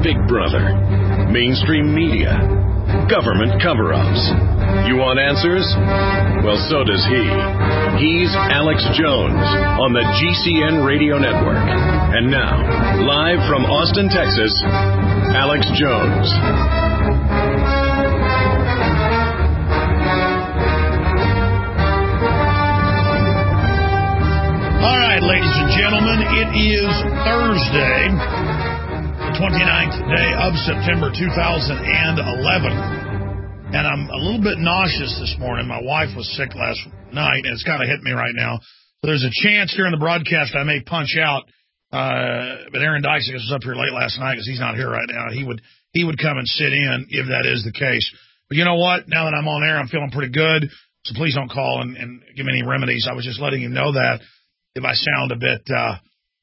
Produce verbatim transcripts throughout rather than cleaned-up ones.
Big Brother, mainstream media, government cover-ups. You want answers? Well, so does he. He's Alex Jones on the G C N Radio Network. And now, live from Austin, Texas, Alex Jones. All right, ladies and gentlemen, it is Thursday, the twenty-ninth day of September two thousand eleven. And I'm a little bit nauseous this morning. My wife was sick last night, and it's kind of hit me right now. So there's a chance during the broadcast I may punch out. Uh, but Aaron Dykes was up here late last night because he's not here right now. He would he would come and sit in if that is the case. But you know what? Now that I'm on air, I'm feeling pretty good. So please don't call and, and give me any remedies. I was just letting you know that if I sound a bit uh,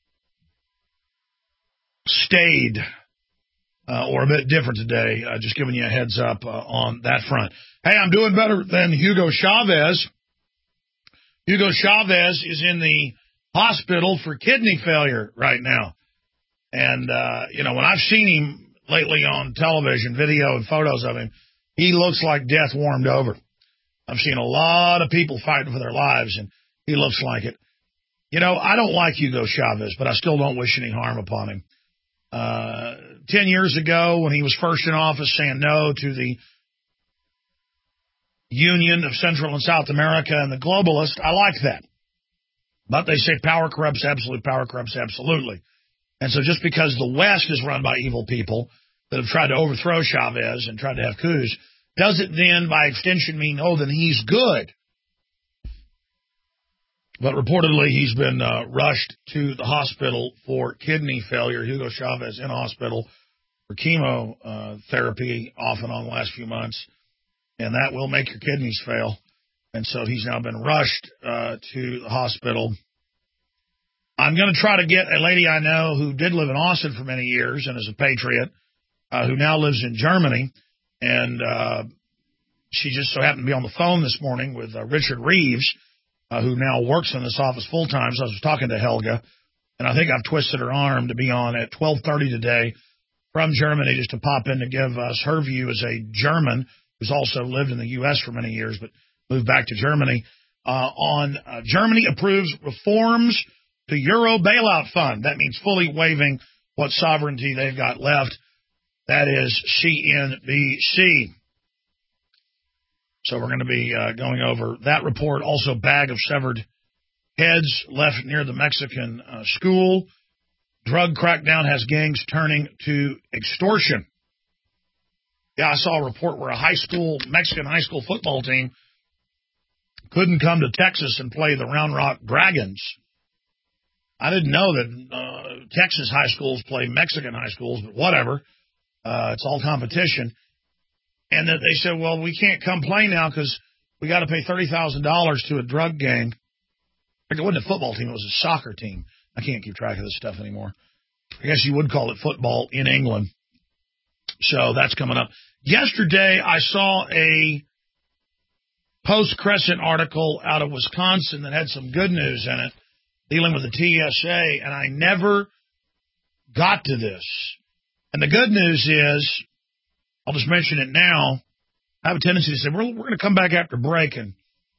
staid. Uh, or a bit different today, uh, just giving you a heads up uh, on that front. Hey, I'm doing better than Hugo Chavez. Hugo Chavez is in the hospital for kidney failure right now. And, uh, you know, when I've seen him lately on television, video and photos of him, he looks like death warmed over. I've seen a lot of people fighting for their lives, and he looks like it. You know, I don't like Hugo Chavez, but I still don't wish any harm upon him. Uh, ten years ago, when he was first in office saying no to the Union of Central and South America and the globalists, I like that. But they say power corrupts absolutely, power corrupts absolutely. And so just because the West is run by evil people that have tried to overthrow Chavez and tried to have coups, does it then, by extension, mean, oh, then he's good? But reportedly, he's been uh, rushed to the hospital for kidney failure. Hugo Chavez in hospital for chemotherapy off and on the last few months. And that will make your kidneys fail. And so he's now been rushed uh, to the hospital. I'm going to try to get a lady I know who did live in Austin for many years and is a patriot, uh, who now lives in Germany. And uh, she just so happened to be on the phone this morning with uh, Richard Reeves, Uh, who now works in this office full-time. So I was talking to Helga, and I think I've twisted her arm to be on at twelve thirty today from Germany just to pop in to give us her view as a German who's also lived in the U S for many years but moved back to Germany, uh, on uh, Germany approves reforms to Euro bailout fund. That means fully waiving what sovereignty they've got left. That is C N B C. So we're going to be uh, going over that report. Also, bag of severed heads left near the Mexican uh, school. Drug crackdown has gangs turning to extortion. Yeah, I saw a report where a high school, Mexican high school football team couldn't come to Texas and play the Round Rock Dragons. I didn't know that uh, Texas high schools play Mexican high schools, but whatever. Uh, it's all competition. And that they said, well, we can't come play now because we got to pay thirty thousand dollars to a drug gang. It wasn't a football team. It was a soccer team. I can't keep track of this stuff anymore. I guess you would call it football in England. So that's coming up. Yesterday, I saw a Post-Crescent article out of Wisconsin that had some good news in it dealing with the T S A, and I never got to this. And the good news is, I'll just mention it now. I have a tendency to say, we're, we're going to come back after break, and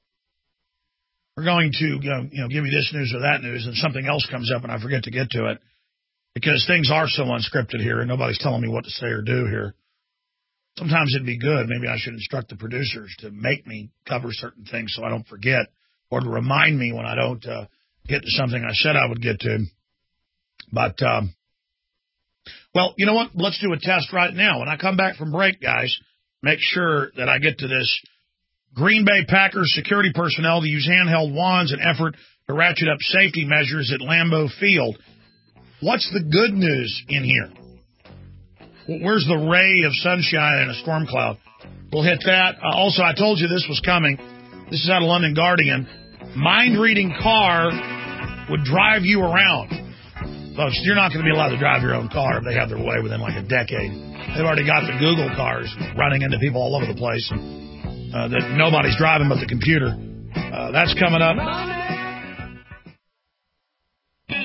we're going to you know, you know, give you this news or that news, and something else comes up, and I forget to get to it, because things are so unscripted here, and nobody's telling me what to say or do here. Sometimes it'd be good. Maybe I should instruct the producers to make me cover certain things so I don't forget, or to remind me when I don't uh, get to something I said I would get to. But, um, well, you know what? Let's do a test right now. When I come back from break, guys, make sure that I get to this. Green Bay Packers security personnel to use handheld wands in effort to ratchet up safety measures at Lambeau Field. What's the good news in here? Where's the ray of sunshine in a storm cloud? We'll hit that. Uh, also, I told you this was coming. This is out of London Guardian. Mind-reading car would drive you around. Folks, you're not going to be allowed to drive your own car if they have their way within like a decade. They've already got the Google cars running into people all over the place uh, that nobody's driving but the computer. Uh, that's coming up.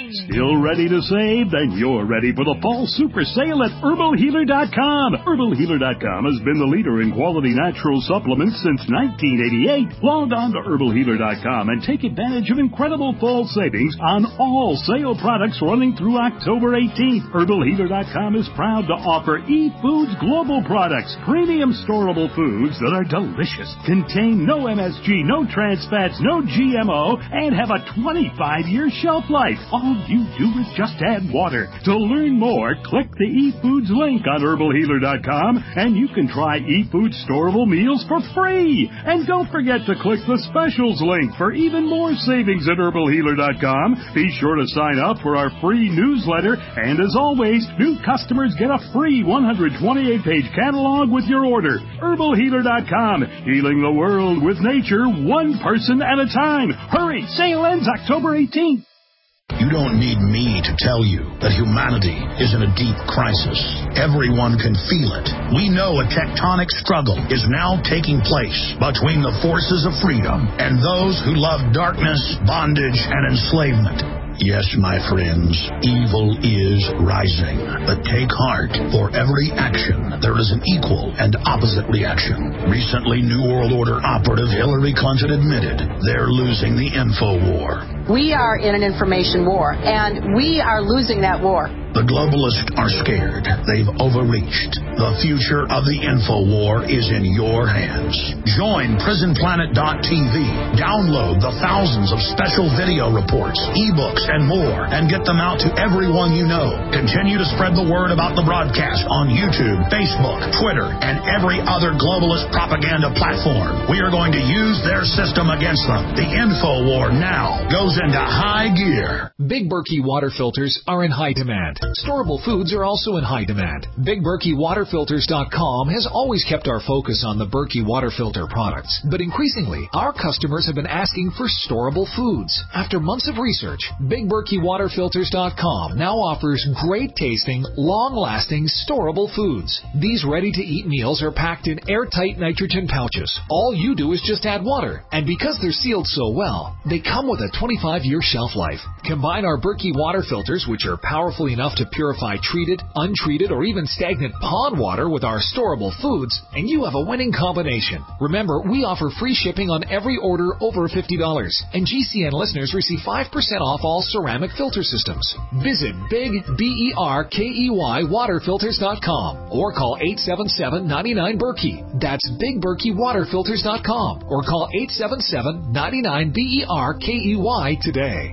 Still ready to save? Then you're ready for the fall super sale at herbal healer dot com. herbal healer dot com has been the leader in quality natural supplements since nineteen eighty-eight. Log on to herbal healer dot com and take advantage of incredible fall savings on all sale products running through October eighteenth. herbal healer dot com is proud to offer eFoods Global products, premium storable foods that are delicious, contain no M S G, no trans fats, no G M O, and have a twenty-five year shelf life. All you do is just add water. To learn more, click the eFoods link on herbal healer dot com, and you can try eFoods storable meals for free. And don't forget to click the specials link for even more savings at herbal healer dot com. Be sure to sign up for our free newsletter, and as always, new customers get a free one hundred twenty-eight page catalog with your order. herbal healer dot com, healing the world with nature, one person at a time. Hurry, sale ends October eighteenth. You don't need me to tell you that humanity is in a deep crisis. Everyone can feel it. We know a tectonic struggle is now taking place between the forces of freedom and those who love darkness, bondage, and enslavement. Yes, my friends, evil is rising. But take heart. For every action, there is an equal and opposite reaction. Recently, New World Order operative Hillary Clinton admitted they're losing the info war. We are in an information war, and we are losing that war. The globalists are scared. They've overreached. The future of the info war is in your hands. Join prison planet dot t v. Download the thousands of special video reports, ebooks, and more, and get them out to everyone you know. Continue to spread the word about the broadcast on YouTube, Facebook, Twitter, and every other globalist propaganda platform. We are going to use their system against them. The info war now goes into high gear. Big Berkey water filters are in high demand. Storable foods are also in high demand. Big Berkey Water Filters dot com has always kept our focus on the Berkey water filter products, but increasingly, our customers have been asking for storable foods. After months of research, Big Berkey Water Filters dot com now offers great-tasting, long-lasting, storable foods. These ready-to-eat meals are packed in airtight nitrogen pouches. All you do is just add water, and because they're sealed so well, they come with a twenty-five year shelf life. Combine our Berkey water filters, which are powerful enough to purify treated, untreated, or even stagnant pond water with our storable foods, and you have a winning combination. Remember, we offer free shipping on every order over fifty dollars, and G C N listeners receive five percent off all ceramic filter systems. Visit Big B E R K E Y Water Filters dot com or call eight seven seven, nine nine, Berkey. That's Big Berkey Water Filters dot com or call eight seven seven, nine nine, B E R K E Y today.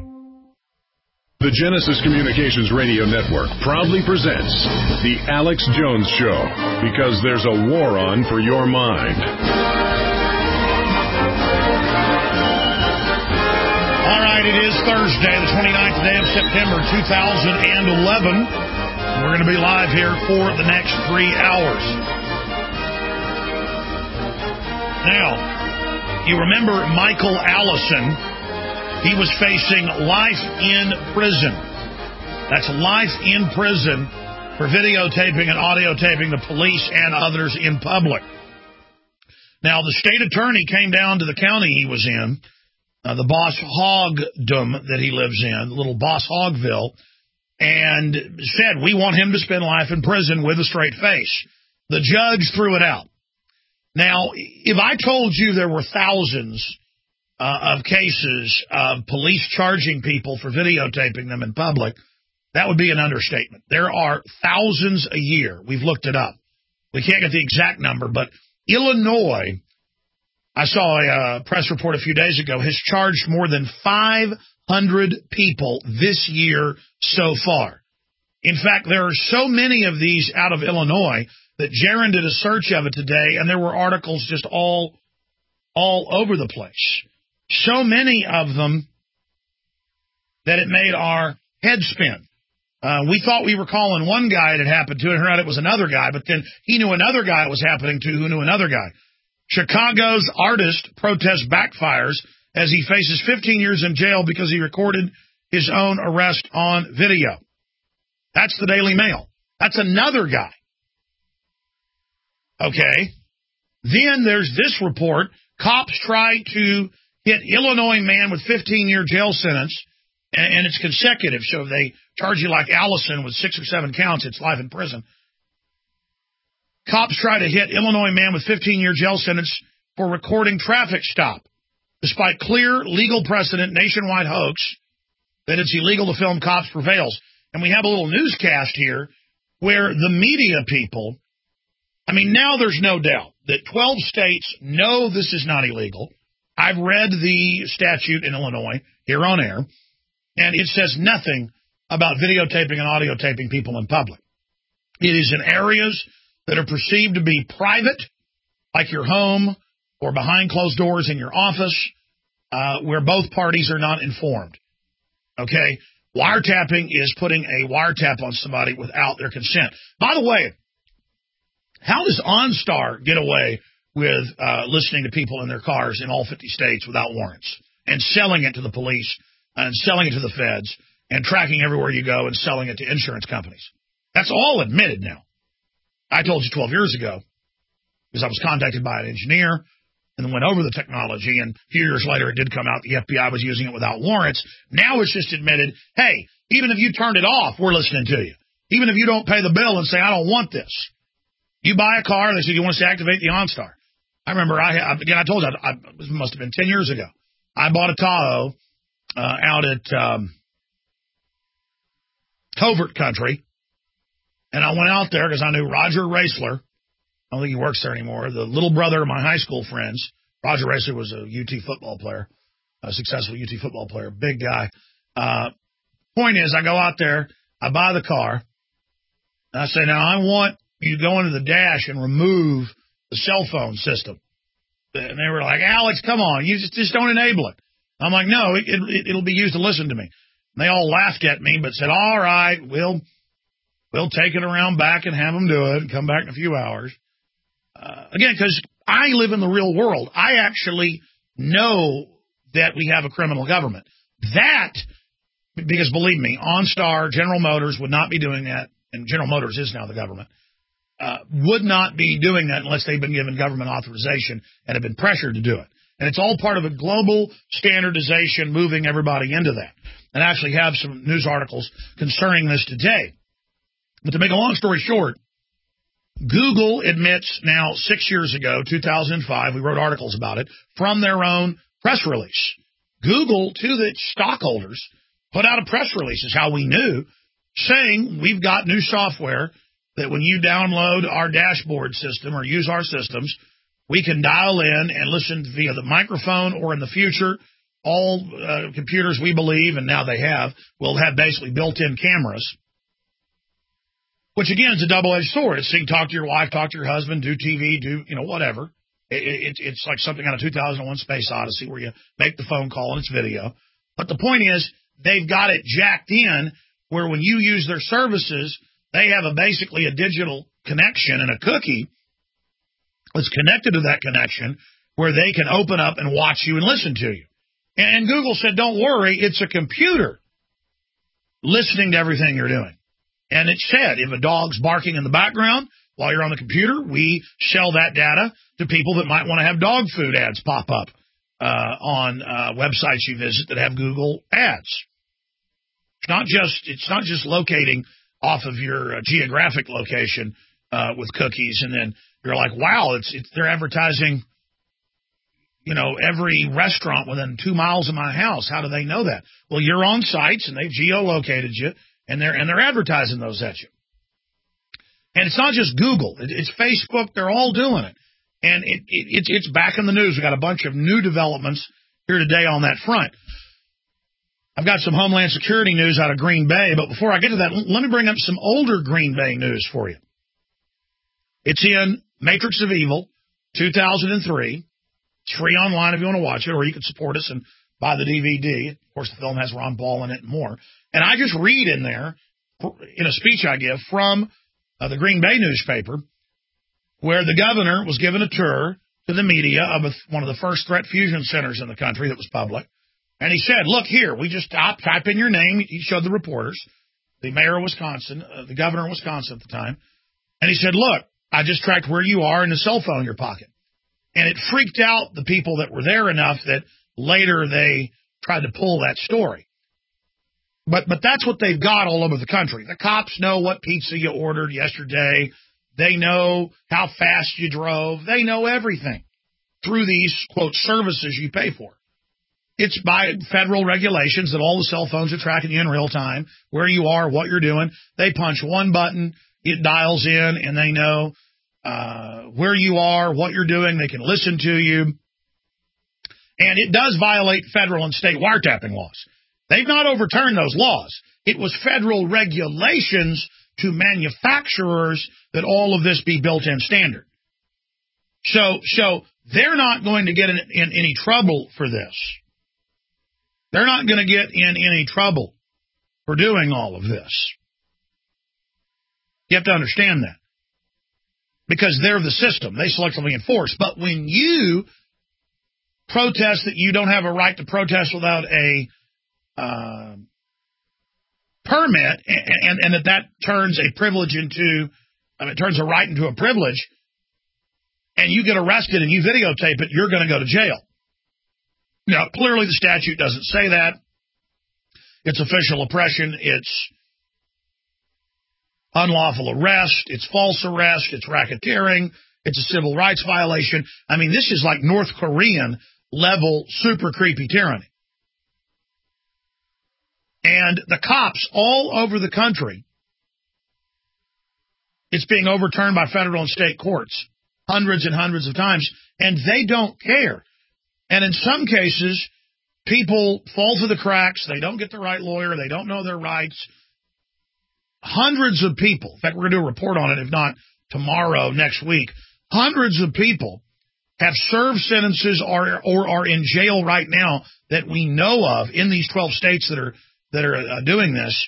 The Genesis Communications Radio Network proudly presents The Alex Jones Show, because there's a war on for your mind. All right, it is Thursday, the twenty-ninth day of September, two thousand eleven. We're going to be live here for the next three hours. Now, you remember Michael Allison. He was facing life in prison. That's life in prison for videotaping and audio taping the police and others in public. Now, the state attorney came down to the county he was in, uh, the Boss Hogdom that he lives in, little Boss Hogville, and said, we want him to spend life in prison with a straight face. The judge threw it out. Now, if I told you there were thousands Uh, of cases of police charging people for videotaping them in public, that would be an understatement. There are thousands a year. We've looked it up. We can't get the exact number, but Illinois, I saw a uh, press report a few days ago, has charged more than five hundred people this year so far. In fact, there are so many of these out of Illinois that Jaron did a search of it today, and there were articles just all, all over the place. So many of them that it made our head spin. Uh, we thought we were calling one guy it had happened to, and heard it was another guy, but then he knew another guy it was happening to who knew another guy. Chicago's artist protest backfires as he faces fifteen years in jail because he recorded his own arrest on video. That's the Daily Mail. That's another guy. Okay. Then there's this report. Cops try to hit Illinois man with fifteen year jail sentence and, and it's consecutive. So if they charge you like Allison with six or seven counts, it's life in prison. Cops try to hit Illinois man with fifteen-year jail sentence for recording traffic stop, despite clear legal precedent, nationwide hoax that it's illegal to film cops prevails. And we have a little newscast here where the media people, I mean, now there's no doubt that twelve states know this is not illegal. I've read the statute in Illinois here on air, and it says nothing about videotaping and audio taping people in public. It is in areas that are perceived to be private, like your home or behind closed doors in your office, uh, where both parties are not informed. Okay? Wiretapping is putting a wiretap on somebody without their consent. By the way, how does OnStar get away with uh, listening to people in their cars in all fifty states without warrants and selling it to the police and selling it to the feds and tracking everywhere you go and selling it to insurance companies? That's all admitted now. I told you twelve years ago because I was contacted by an engineer and then went over the technology, and a few years later it did come out the F B I was using it without warrants. Now it's just admitted, hey, even if you turned it off, we're listening to you. Even if you don't pay the bill and say, I don't want this. You buy a car, and they say, you want us to activate the OnStar. I remember, I again, I told you, I, I, it must have been ten years ago. I bought a Tahoe uh, out at um, Covert Country, and I went out there because I knew Roger Raisler. I don't think he works there anymore. The little brother of my high school friends. Roger Raisler was a U T football player, a successful U T football player, big guy. Uh, point is, I go out there, I buy the car, and I say, now I want you to go into the dash and remove the cell phone system. And they were like, Alex, come on, you just, just don't enable it. I'm like, no, it, it, it'll be used to listen to me. And they all laughed at me, but said, all right, we'll we'll take it around back and have them do it and come back in a few hours. Uh, again, because I live in the real world. I actually know that we have a criminal government. That, because believe me, OnStar, General Motors would not be doing that, and General Motors is now the government, uh, would not be doing that unless they've been given government authorization and have been pressured to do it. And it's all part of a global standardization moving everybody into that. And I actually have some news articles concerning this today. But to make a long story short, Google admits now six years ago, two thousand five, we wrote articles about it, from their own press release. Google, to the stockholders, put out a press release, is how we knew, saying we've got new software that when you download our dashboard system or use our systems, we can dial in and listen via the microphone, or in the future, all uh, computers we believe, and now they have, will have basically built-in cameras. Which, again, is a double-edged sword. It's so you can talk to your wife, talk to your husband, do T V, do, you know, whatever. It, it, it's like something out of two thousand one Space Odyssey where you make the phone call and it's video. But the point is, they've got it jacked in where when you use their services, they have a basically a digital connection and a cookie that's connected to that connection where they can open up and watch you and listen to you. And, and Google said, don't worry, it's a computer listening to everything you're doing. And it said, if a dog's barking in the background while you're on the computer, we sell that data to people that might want to have dog food ads pop up uh, on uh, websites you visit that have Google ads. It's not just it's not just locating off of your uh, geographic location uh, with cookies, and then you're like, wow, it's, it's they're advertising, you know, every restaurant within two miles of my house. How do they know that? Well, you're on sites and they've geolocated you. And they're and they're advertising those at you. And it's not just Google. It, it's Facebook. They're all doing it. And it, it, it's, it's back in the news. We've got a bunch of new developments here today on that front. I've got some Homeland Security news out of Green Bay. But before I get to that, let me bring up some older Green Bay news for you. It's in Matrix of Evil, two thousand three. It's free online if you want to watch it, or you can support us and buy the D V D. Of course, the film has Ron Paul in it and more. And I just read in there, in a speech I give from uh, the Green Bay newspaper, where the governor was given a tour to the media of a, one of the first threat fusion centers in the country that was public. And he said, look here, we just type, type in your name. He showed the reporters, the mayor of Wisconsin, uh, the governor of Wisconsin at the time. And he said, look, I just tracked where you are and the cell phone in your pocket. And it freaked out the people that were there enough that later they tried to pull that story. But but that's what they've got all over the country. The cops know what pizza you ordered yesterday. They know how fast you drove. They know everything through these, quote, services you pay for. It's by federal regulations that all the cell phones are tracking you in real time, where you are, what you're doing. They punch one button, it dials in, and they know uh, where you are, what you're doing. They can listen to you. And it does violate federal and state wiretapping laws. They've not overturned those laws. It was federal regulations to manufacturers that all of this be built-in standard. So, so they're not going to get in, in any trouble for this. They're not going to get in any trouble for doing all of this. You have to understand that. Because they're the system. They selectively enforce. But when you protest that you don't have a right to protest without a uh, permit, and, and, and that that turns a privilege into, I mean, it turns a right into a privilege, and you get arrested and you videotape it, you're going to go to jail. Now, clearly the statute doesn't say that. It's official oppression. It's unlawful arrest. It's false arrest. It's racketeering. It's a civil rights violation. I mean, this is like North Korean level super creepy tyranny. And the cops all over the country, it's being overturned by federal and state courts hundreds and hundreds of times, and they don't care. And in some cases, people fall through the cracks. They don't get the right lawyer. They don't know their rights. Hundreds of people, in fact, we're going to do a report on it, if not tomorrow, next week, hundreds of people have served sentences or, or are in jail right now that we know of in these twelve states that are that are uh, doing this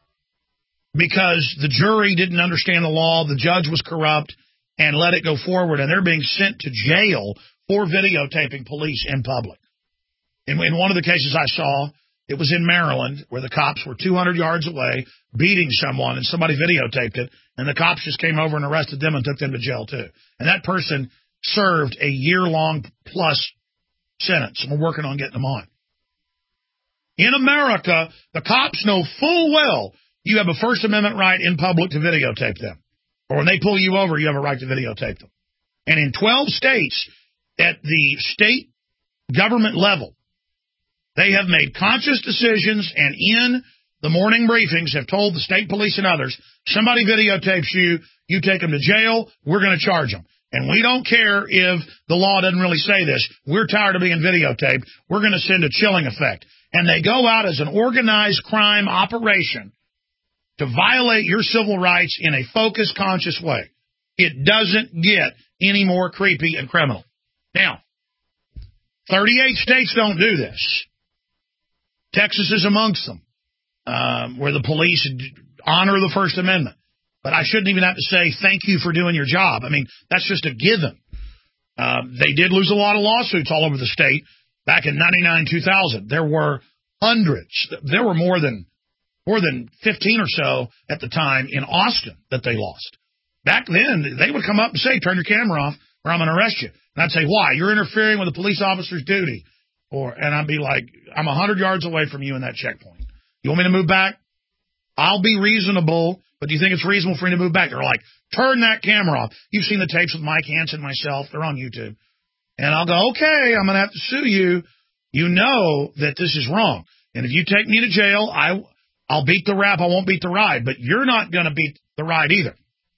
because the jury didn't understand the law, the judge was corrupt, and let it go forward, and they're being sent to jail for videotaping police in public. In, in one of the cases I saw, it was in Maryland, where the cops were two hundred yards away beating someone, and somebody videotaped it, and the cops just came over and arrested them and took them to jail, too. And that person served a year-long plus sentence, and we're working on getting them on. In America, the cops know full well you have a First Amendment right in public to videotape them. Or when they pull you over, you have a right to videotape them. And in twelve states, at the state government level, they have made conscious decisions and in the morning briefings have told the state police and others, somebody videotapes you, you take them to jail, we're going to charge them. And we don't care if the law doesn't really say this. We're tired of being videotaped. We're going to send a chilling effect. And they go out as an organized crime operation to violate your civil rights in a focused, conscious way. It doesn't get any more creepy and criminal. Now, thirty-eight states don't do this. Texas is amongst them, um, where the police honor the First Amendment. But I shouldn't even have to say thank you for doing your job. I mean, that's just a given. Uh, they did lose a lot of lawsuits all over the state back in ninety-nine, two thousand. There were hundreds. There were more than more than fifteen or so at the time in Austin that they lost. Back then, they would come up and say, turn your camera off or I'm going to arrest you. And I'd say, why? You're interfering with a police officer's duty. Or, and I'd be like, I'm one hundred yards away from you in that checkpoint. You want me to move back? I'll be reasonable, but do you think it's reasonable for me to move back? They're like, turn that camera off. You've seen the tapes with Mike Hansen and myself. They're on YouTube. And I'll go, okay, I'm going to have to sue you. You know that this is wrong. And if you take me to jail, I, I'll beat the rap. I won't beat the ride. But you're not going to beat the ride either.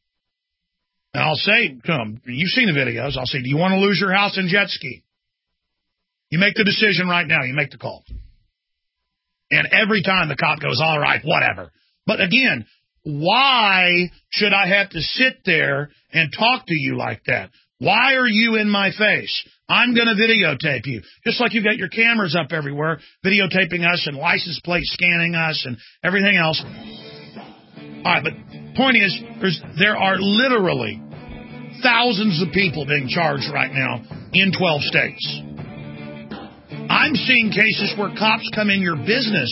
And I'll say, come, you've seen the videos. I'll say, do you want to lose your house and jet ski? You make the decision right now. You make the call. And every time the cop goes, all right, whatever. But again, why should I have to sit there and talk to you like that? Why are you in my face? I'm going to videotape you. Just like you've got your cameras up everywhere, videotaping us and license plate scanning us and everything else. All right, but point is, there's, there are literally thousands of people being charged right now in twelve states. I'm seeing cases where cops come in your business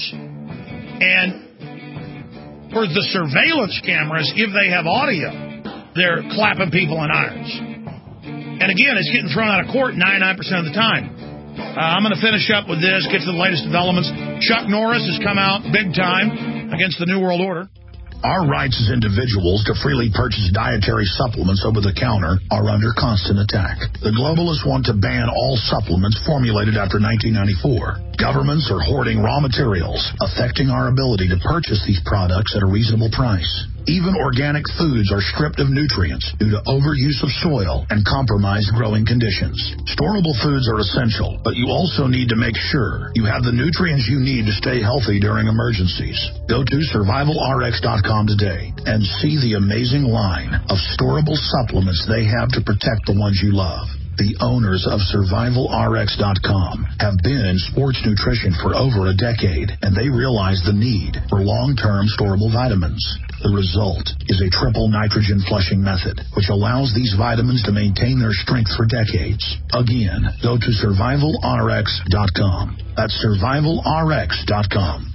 and for the surveillance cameras, if they have audio, they're clapping people in irons. And again, it's getting thrown out of court ninety-nine percent of the time. Uh, I'm going to finish up with this, get to the latest developments. Chuck Norris has come out big time against the New World Order. Our rights as individuals to freely purchase dietary supplements over the counter are under constant attack. The globalists want to ban all supplements formulated after nineteen ninety-four. Governments are hoarding raw materials, affecting our ability to purchase these products at a reasonable price. Even organic foods are stripped of nutrients due to overuse of soil and compromised growing conditions. Storable foods are essential, but you also need to make sure you have the nutrients you need to stay healthy during emergencies. Go to survival r x dot com today and see the amazing line of storable supplements they have to protect the ones you love. The owners of survival r x dot com have been in sports nutrition for over a decade, and they realize the need for long-term storable vitamins. The result is a triple nitrogen flushing method, which allows these vitamins to maintain their strength for decades. Again, go to survival r x dot com. That's survival r x dot com.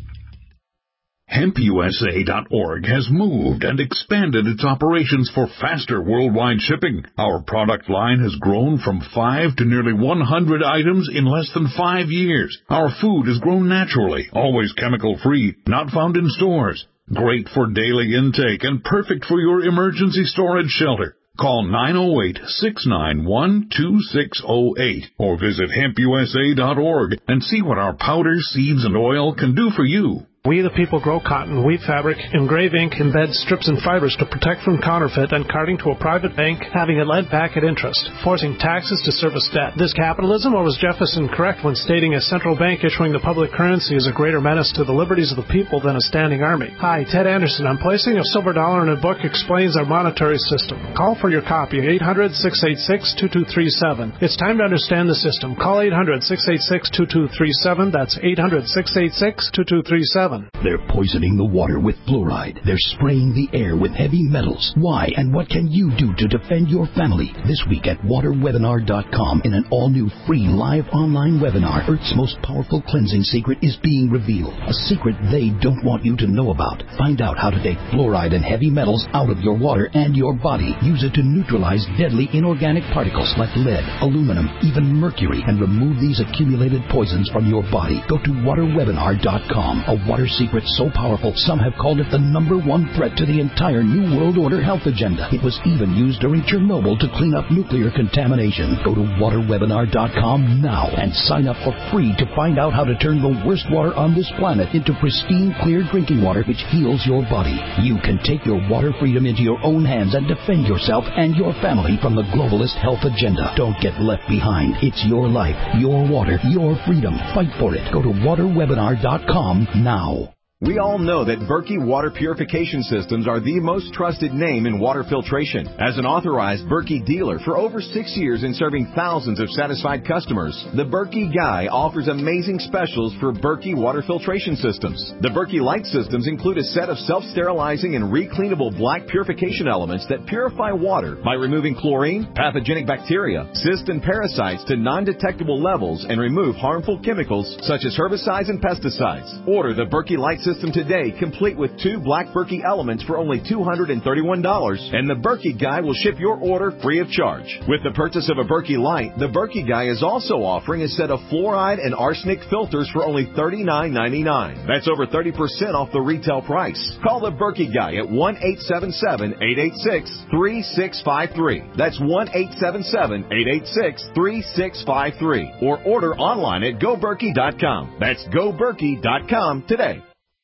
hemp u s a dot org has moved and expanded its operations for faster worldwide shipping. Our product line has grown from five to nearly one hundred items in less than five years. Our food is grown naturally, always chemical-free, not found in stores. Great for daily intake and perfect for your emergency storage shelter. Call nine oh eight, six nine one, two six oh eight or visit hemp u s a dot org and see what our powders, seeds, and oil can do for you. We the people grow cotton, weave fabric, engrave ink, embed strips and fibers to protect from counterfeit and carting to a private bank having a lead back at interest, forcing taxes to service debt. This capitalism, or was Jefferson correct when stating a central bank issuing the public currency is a greater menace to the liberties of the people than a standing army? Hi, Ted Anderson. I'm placing a silver dollar in a book explains our monetary system. Call for your copy, eight hundred, six eight six, two two three seven. It's time to understand the system. Call eight hundred, six eight six, two two three seven. That's eight hundred, six eight six, two two three seven. They're poisoning the water with fluoride. They're spraying the air with heavy metals. Why and what can you do to defend your family? This week at water webinar dot com, in an all-new free live online webinar, Earth's most powerful cleansing secret is being revealed. A secret they don't want you to know about. Find out how to take fluoride and heavy metals out of your water and your body. Use it to neutralize deadly inorganic particles like lead, aluminum, even mercury, and remove these accumulated poisons from your body. Go to water webinar dot com. A water secret so powerful, some have called it the number one threat to the entire New World Order health agenda. It was even used during Chernobyl to clean up nuclear contamination. Go to water webinar dot com now and sign up for free to find out how to turn the worst water on this planet into pristine, clear drinking water which heals your body. You can take your water freedom into your own hands and defend yourself and your family from the globalist health agenda. Don't get left behind. It's your life, your water, your freedom. Fight for it. Go to water webinar dot com now. We all know that Berkey Water Purification Systems are the most trusted name in water filtration. As an authorized Berkey dealer for over six years and serving thousands of satisfied customers, the Berkey Guy offers amazing specials for Berkey Water Filtration Systems. The Berkey Light Systems include a set of self-sterilizing and recleanable black purification elements that purify water by removing chlorine, pathogenic bacteria, cysts, and parasites to non-detectable levels and remove harmful chemicals such as herbicides and pesticides. Order the Berkey Light System today, complete with two black Berkey elements for only two hundred thirty-one dollars, and the Berkey Guy will ship your order free of charge. With the purchase of a Berkey Light, the Berkey Guy is also offering a set of fluoride and arsenic filters for only thirty-nine ninety-nine. That's over thirty percent off the retail price. Call the Berkey Guy at one eight seven seven, eight eight six, three six five three. That's one eight seven seven, eight eight six, three six five three. Or order online at go berkey dot com. That's go berkey dot com today.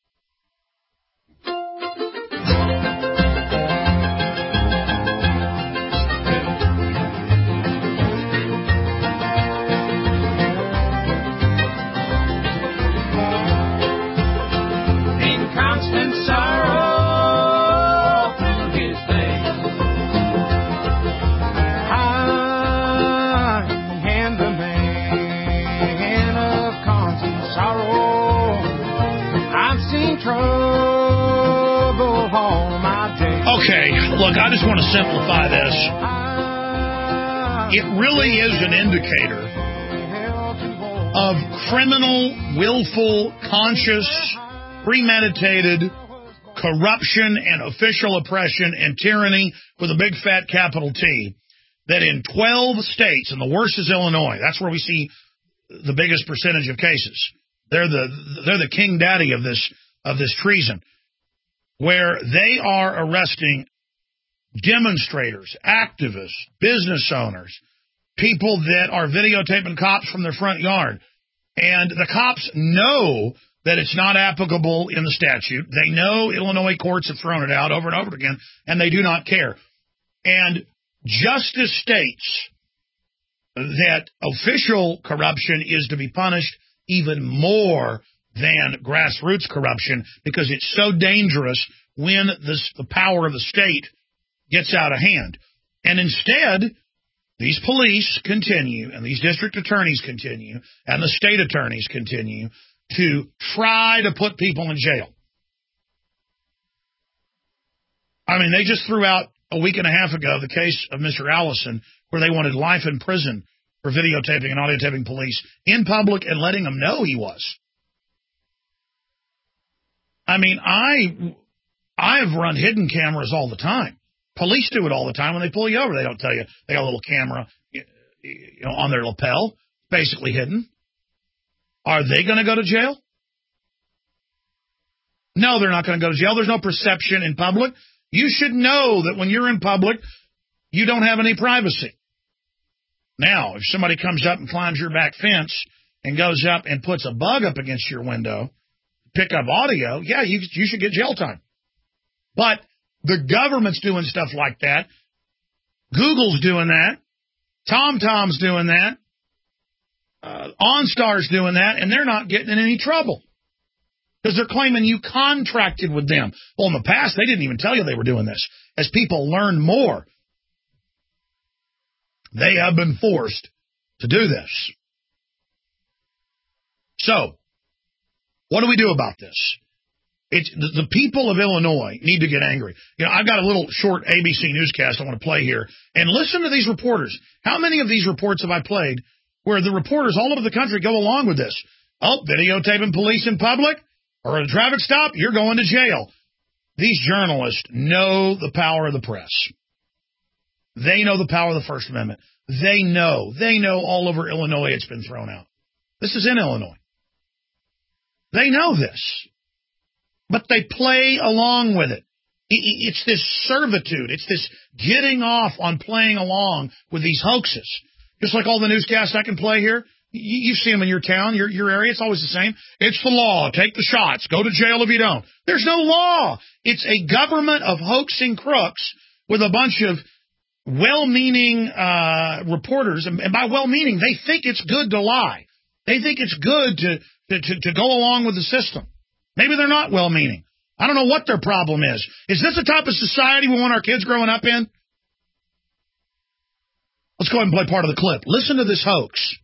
Okay, look, I just want to simplify this. It really is an indicator of criminal, willful, conscious, premeditated corruption and official oppression and tyranny with a big fat capital T, that in twelve states, and the worst is Illinois, that's where we see the biggest percentage of cases, They're the they're the king daddy of this of this treason, where they are arresting demonstrators, activists, business owners, people that are videotaping cops from their front yard. And the cops know that it's not applicable in the statute. They know Illinois courts have thrown it out over and over again, and they do not care. And justice states that official corruption is to be punished even more than grassroots corruption, because it's so dangerous when this, the power of the state gets out of hand. And instead, these police continue, and these district attorneys continue, and the state attorneys continue to try to put people in jail. I mean, they just threw out a week and a half ago the case of Mister Allison, where they wanted life in prison for videotaping and audiotaping police in public and letting them know he was. I mean, I, I've run hidden cameras all the time. Police do it all the time. When they pull you over, they don't tell you they got a little camera, you know, on their lapel, basically hidden. Are they going to go to jail? No, they're not going to go to jail. There's no perception in public. You should know that when you're in public, you don't have any privacy. Now, if somebody comes up and climbs your back fence and goes up and puts a bug up against your window, pick up audio, yeah, you, you should get jail time. But the government's doing stuff like that. Google's doing that. TomTom's doing that. Uh, OnStar's doing that, and they're not getting in any trouble because they're claiming you contracted with them. Well, in the past, they didn't even tell you they were doing this. As people learn more, they have been forced to do this. So, what do we do about this? It's, the, the people of Illinois need to get angry. You know, I've got a little short A B C newscast I want to play here. And listen to these reporters. How many of these reports have I played where the reporters all over the country go along with this? Oh, videotaping police in public or at a traffic stop, you're going to jail. These journalists know the power of the press. They know the power of the First Amendment. They know. They know all over Illinois it's been thrown out. This is in Illinois. They know this. But they play along with it. It's this servitude. It's this getting off on playing along with these hoaxes. Just like all the newscasts I can play here. You see them in your town, your, your area. It's always the same. It's the law. Take the shots. Go to jail if you don't. There's no law. It's a government of hoaxing crooks with a bunch of well-meaning uh, reporters. And by well-meaning, they think it's good to lie. They think it's good to, to, to, to go along with the system. Maybe they're not well-meaning. I don't know what their problem is. Is this the type of society we want our kids growing up in? Let's go ahead and play part of the clip. Listen to this hoax.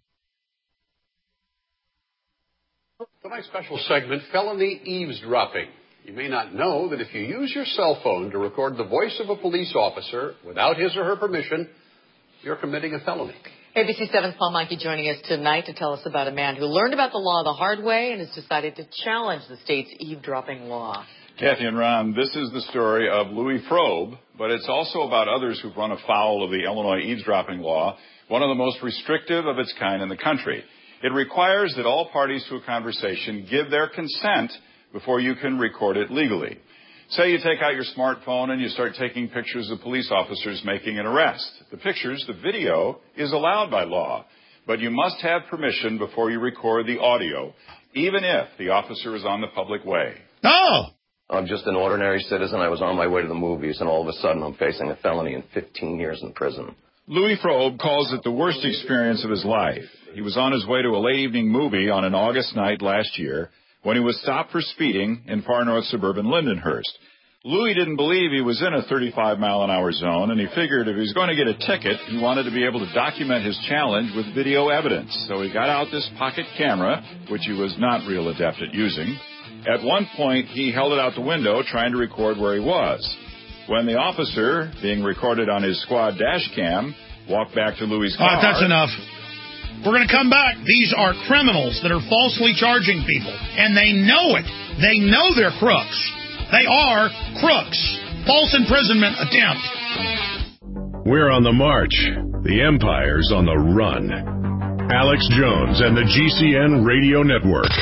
Tonight's special segment, Felony Eavesdropping. You may not know that if you use your cell phone to record the voice of a police officer without his or her permission, you're committing a felony. A B C seven's Paul Mankey joining us tonight to tell us about a man who learned about the law the hard way and has decided to challenge the state's eavesdropping law. Kathy and Ron, this is the story of Louis Frobe, but it's also about others who've run afoul of the Illinois eavesdropping law, one of the most restrictive of its kind in the country. It requires that all parties to a conversation give their consent before you can record it legally. Say you take out your smartphone and you start taking pictures of police officers making an arrest. The pictures, the video, is allowed by law, but you must have permission before you record the audio, even if the officer is on the public way. Oh! I'm just an ordinary citizen. I was on my way to the movies, and all of a sudden I'm facing a felony and fifteen years in prison. Louis Frobe calls it the worst experience of his life. He was on his way to a late evening movie on an August night last year when he was stopped for speeding in far north suburban Lindenhurst. Louis didn't believe he was in a thirty-five mile an hour zone, and he figured if he was going to get a ticket, he wanted to be able to document his challenge with video evidence. So he got out this pocket camera, which he was not real adept at using. At one point, he held it out the window trying to record where he was. When the officer, being recorded on his squad dash cam, walked back to Louis' car... All right, that's enough. We're going to come back. These are criminals that are falsely charging people, and they know it. They know they're crooks. They are crooks. False imprisonment attempt. We're on the march. The empire's on the run. Alex Jones and the G C N Radio Network.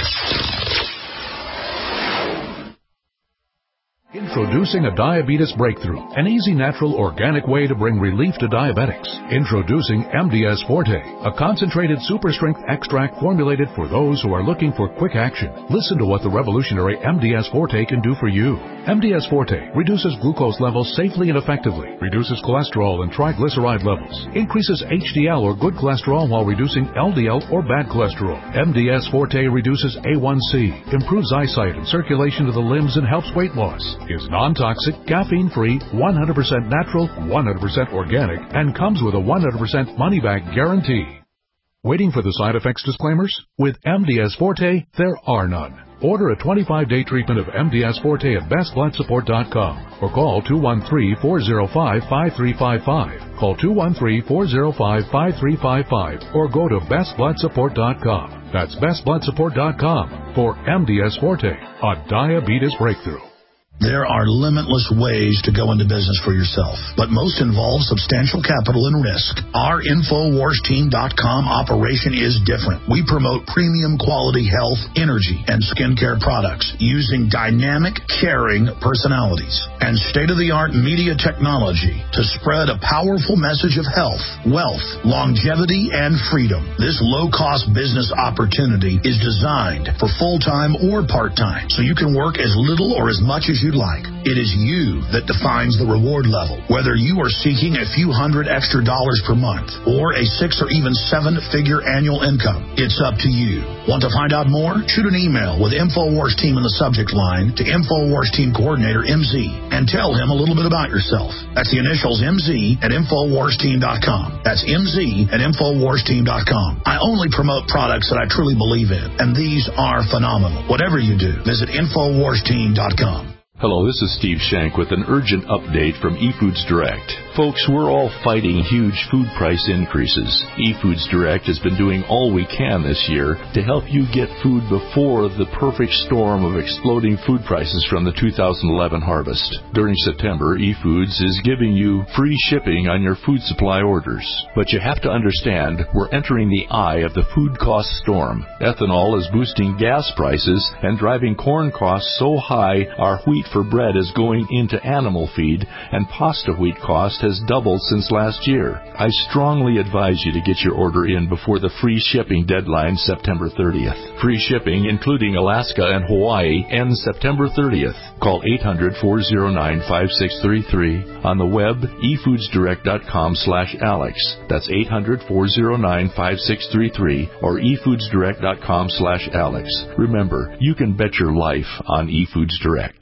Introducing a diabetes breakthrough, an easy, natural, organic way to bring relief to diabetics. Introducing M D S Forte, a concentrated super strength extract formulated for those who are looking for quick action. Listen to what the revolutionary M D S Forte can do for you. M D S Forte reduces glucose levels safely and effectively, reduces cholesterol and triglyceride levels, increases H D L or good cholesterol while reducing L D L or bad cholesterol. M D S Forte reduces A one C, improves eyesight and circulation to the limbs, and helps weight loss. Is non-toxic, caffeine-free, one hundred percent natural, one hundred percent organic, and comes with a one hundred percent money-back guarantee. Waiting for the side effects disclaimers? With M D S Forte, there are none. Order a twenty-five day treatment of M D S Forte at best blood support dot com or call two one three, four zero five, five three five five. Call two one three, four zero five, five three five five or go to best blood support dot com. That's best blood support dot com for M D S Forte, a diabetes breakthrough. There are limitless ways to go into business for yourself, but most involve substantial capital and risk. Our Infowars Team dot com operation is different. We promote premium quality health, energy, and skincare products using dynamic, caring personalities and state-of-the-art media technology to spread a powerful message of health, wealth, longevity, and freedom. This low-cost business opportunity is designed for full-time or part-time, so you can work as little or as much as you like. It is you that defines the reward level. Whether you are seeking a few hundred extra dollars per month or a six or even seven figure annual income, it's up to you. Want to find out more? Shoot an email with Infowars Team in the subject line to Infowars Team Coordinator M Z and tell him a little bit about yourself. That's the initials M Z at Infowars Team dot com. That's M Z at Infowars Team dot com. I only promote products that I truly believe in, and these are phenomenal. Whatever you do, visit Infowars Team dot com. Hello, this is Steve Shank with an urgent update from eFoods Direct. Folks, we're all fighting huge food price increases. eFoods Direct has been doing all we can this year to help you get food before the perfect storm of exploding food prices from the two thousand eleven harvest. During September, eFoods is giving you free shipping on your food supply orders. But you have to understand, we're entering the eye of the food cost storm. Ethanol is boosting gas prices and driving corn costs so high our wheat for bread is going into animal feed, and pasta wheat cost has doubled since last year. I strongly advise you to get your order in before the free shipping deadline, September thirtieth. Free shipping, including Alaska and Hawaii, ends September thirtieth. Call eight hundred, four oh nine, five six three three. On the web, efoodsdirect dot com slash Alex. That's eight hundred, four oh nine, five six three three or efoodsdirect dot com slash Alex. Remember, you can bet your life on eFoods Direct.